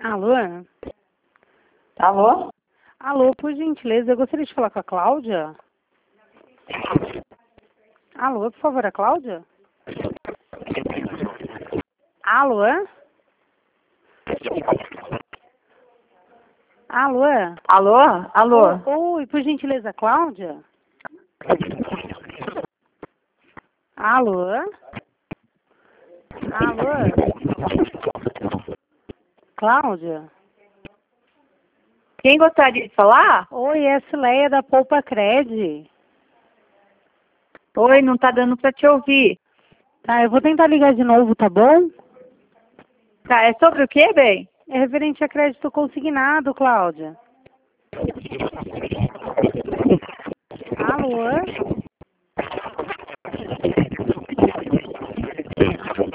Alô? Alô? Alô, por gentileza, eu gostaria de falar com a Cláudia. Alô, por favor, a Cláudia? Alô? Alô? Alô? Alô? Oi, por gentileza, Cláudia? Alô? Alô? Cláudia? Quem gostaria de falar? Oi, é a Cileia da Poupa Cred. Oi, não tá dando pra te ouvir. Tá, eu vou tentar ligar de novo, tá bom? Tá, é sobre o quê, bem? É referente a crédito consignado, Cláudia. Alô?